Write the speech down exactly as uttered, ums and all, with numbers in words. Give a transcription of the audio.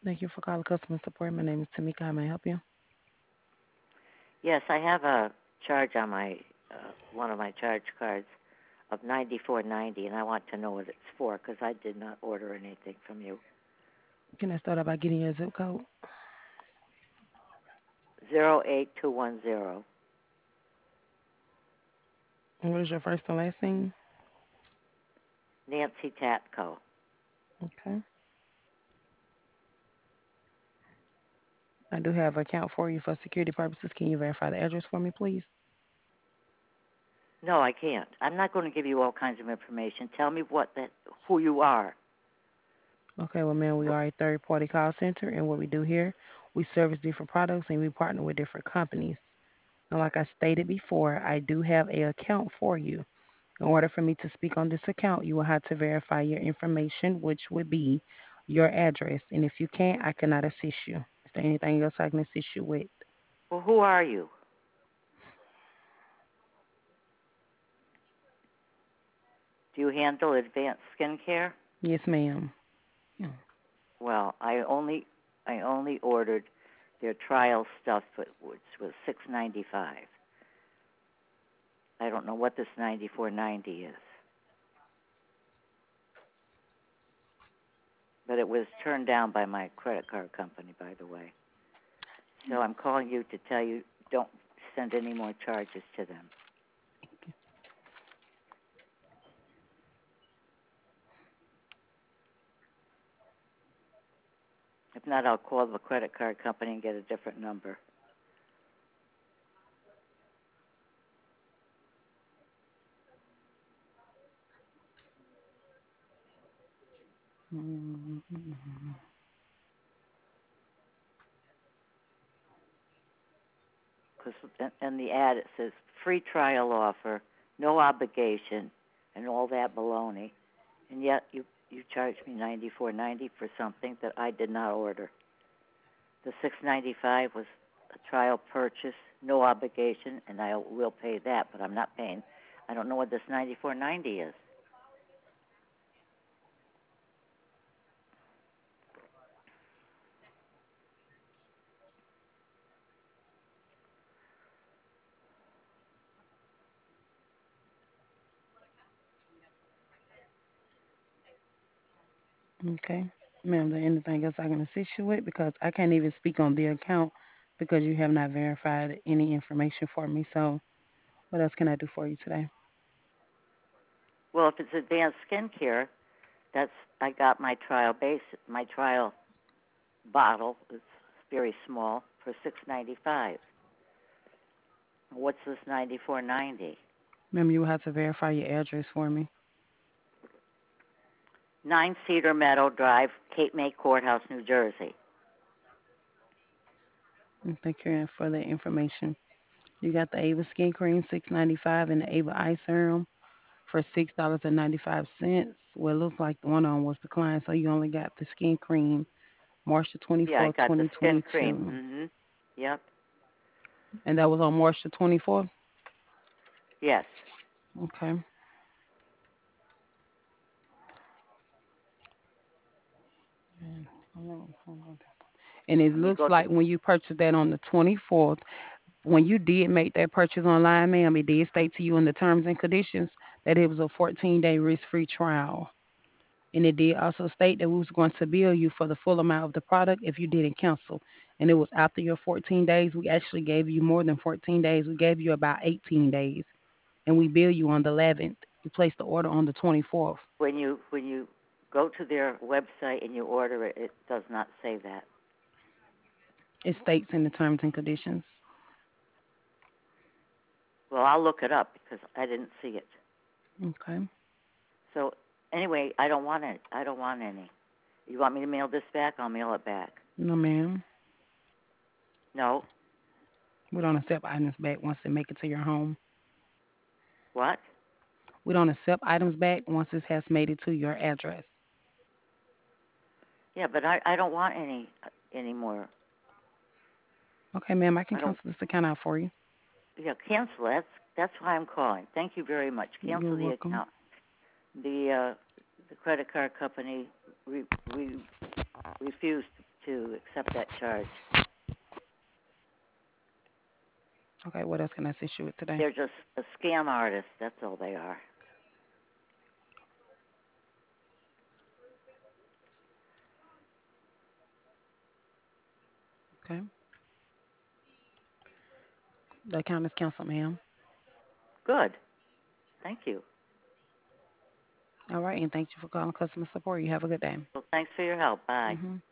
Thank you for calling customer support. My name is Tamika. How may I help you? Yes, I have a charge on my uh, one of my charge cards of ninety four ninety, and I want to know what it's for because I did not order anything from you. Can I start out by getting your zip code? Zero eight two one zero. And what is your first and last name? Nancy Tatko. Okay. I do have an account for you for security purposes. Can you verify the address for me, please? No, I can't. I'm not going to give you all kinds of information. Tell me what that who you are. Okay, well, ma'am, we are a third-party call center, and what we do here, we service different products, and we partner with different companies. And like I stated before, I do have a account for you. In order for me to speak on this account, you will have to verify your information, which would be your address. And if you can't, I cannot assist you. Is there anything else I can assist you with? Well, who are you? Do you handle advanced skincare? Yes, ma'am. Yeah. Well, I only I only ordered their trial stuff, which was six ninety five. I don't know what this ninety four ninety is, but it was turned down by my credit card company, by the way. So I'm calling you to tell you don't send any more charges to them. If not, I'll call the credit card company and get a different number. Because in the ad it says free trial offer, no obligation, and all that baloney, and yet you you charged me ninety four ninety for something that I did not order. The six ninety five was a trial purchase, no obligation, and I will pay that, but I'm not paying. I don't know what this ninety four ninety is. Okay. Ma'am, is there anything else I can assist you with? Because I can't even speak on the account because you have not verified any information for me. So what else can I do for you today? Well, if it's advanced skincare, that's I got my trial base, my trial bottle. It's very small for six ninety five. What's this ninety four ninety? Ma'am, you will have to verify your address for me. Nine Cedar Meadow Drive, Cape May Courthouse, New Jersey. And thank you for the information. You got the Ava Skin Cream six ninety five and the Ava Eye Serum for six dollars and ninety five cents. Well, it looks like the one on was declined, so you only got the skin cream March the twenty Yeah, I fourth, got the twenty skin twenty cream. two, Mhm. Yep. and that was on March the twenty fourth. Yes. Okay. And it Let me looks go to. like when you purchased that on the twenty fourth, when you did make that purchase online, ma'am, it did state to you in the terms and conditions that it was a fourteen day risk free trial. And it did also state that we was going to bill you for the full amount of the product if you didn't cancel. And it was after your fourteen days. We actually gave you more than fourteen days. We gave you about eighteen days. And we bill you on the eleventh. You placed the order on the twenty-fourth. When you when you go to their website and you order it, it does not say that. It states in the terms and conditions. Well, I'll look it up because I didn't see it. Okay. So anyway, I don't want it. I don't want any. You want me to mail this back? I'll mail it back. No, ma'am. No. We don't accept items back once they make it to your home. What? We don't accept items back once it has made it to your address. Yeah, but I I don't want any anymore. Okay, ma'am, I can I don't. cancel this account out for you. Yeah, cancel. That's that's why I'm calling. Thank you very much. You're Cancel the welcome. account. The uh, the credit card company re, re, refused to accept that charge. Okay, what else can I assist you with today? They're just a scam artist. That's all they are. Okay. The account is canceled, ma'am. Good. Thank you. All right, and thank you for calling customer support. You have a good day. Well, thanks for your help. Bye. Mm-hmm.